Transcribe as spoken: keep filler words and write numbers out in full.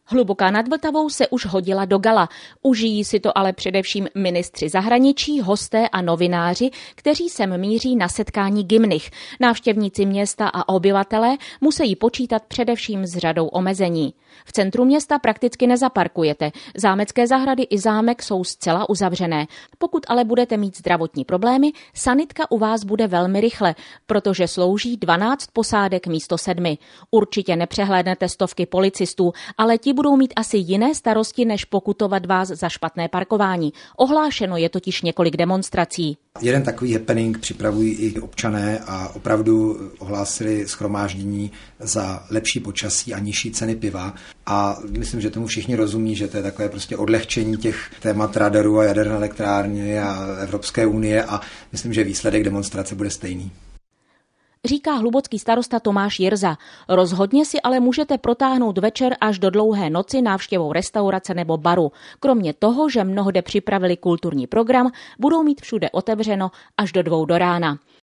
Hluboká nad Vltavou se už hodila do gala. Užijí si to ale především ministři zahraničí, hosté a novináři, kteří sem míří na setkání Gymnich. Návštěvníci města a obyvatelé musí počítat především s řadou omezení. V centru města prakticky nezaparkujete. Zámecké zahrady i zámek jsou zcela uzavřené. Pokud ale budete mít zdravotní problémy, sanitka u vás bude velmi rychle, protože slouží dvanáct posádek místo sedmi. Určitě nepřehlédnete stovky policistů, ale ti budou mít asi jiné starosti, než pokutovat vás za špatné parkování. Ohlášeno je totiž několik demonstrací. Jeden takový happening připravují i občané a opravdu ohlásili shromáždění za lepší počasí a nižší ceny piva. A myslím, že tomu všichni rozumí, že to je takové prostě odlehčení těch témat radaru a jaderné elektrárny a Evropské unie a myslím, že výsledek demonstrace bude stejný. Říká hlubocký starosta Tomáš Jirza. Rozhodně si ale můžete protáhnout večer až do dlouhé noci návštěvou restaurace nebo baru. Kromě toho, že mnohde připravili kulturní program, budou mít všude otevřeno až do dvou do rána.